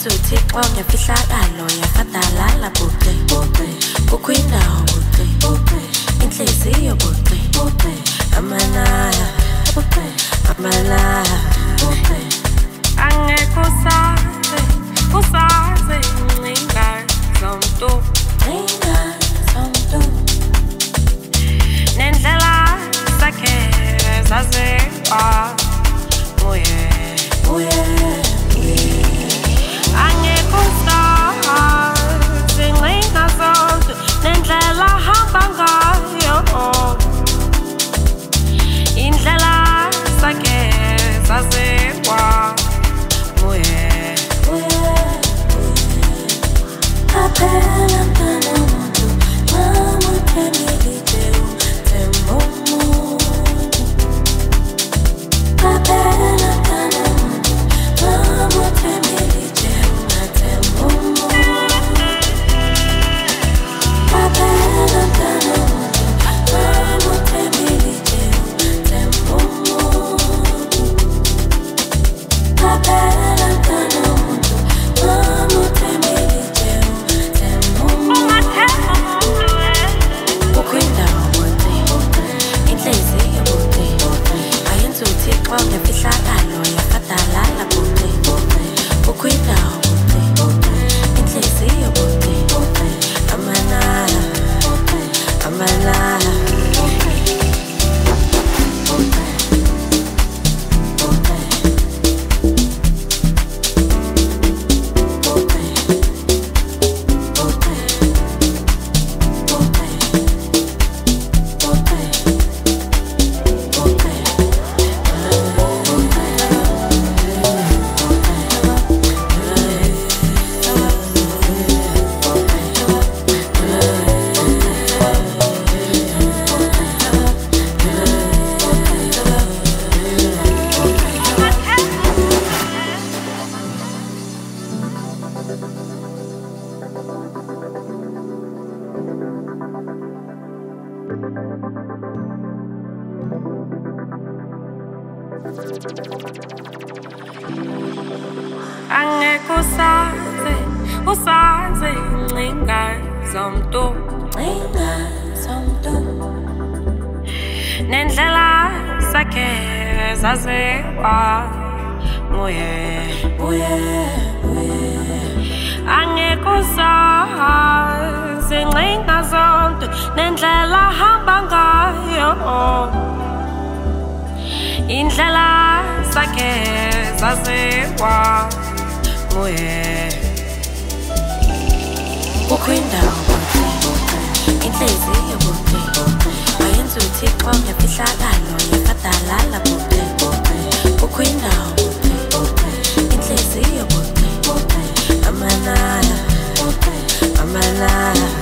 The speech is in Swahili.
ayenzuthi xa ngefihlakalo yafadalala buqe kukho indawo buqe inhliziyo buqe amanaya angekho usaze ncinga zomntu nendlela zakhe zaziwa uye angekho usaze ncinga zomntu nendlela hamba ngayo indlela zakhe zaziwa uye aphela mntana muntu mamuthemilite uthemba umuntu aphela mntana muntu mamuthemilite ungathemba umuntu aphela mntana muntu mamuthemilite ungathemba umuntu aphela mntana muntu mamuthemilite ukwindawo buqe inhliziyo buqe ayenzuthi xa ngefihlakalo yafadalala buqe ukwindawo buqe inhliziyo buqe amanaya angekho usaze ncinga zomntu nendlela zakhe zaziwa uye angekho usaze ncinga zomntu nendlela hamba ngayo indlela zakhe zaziwa uye kukho indawo buqe inhliziyo buqe ayenzuthi xa ngefihlakalo yafadalala buqe kukho indawo buqe inhliziyo buqe amanaya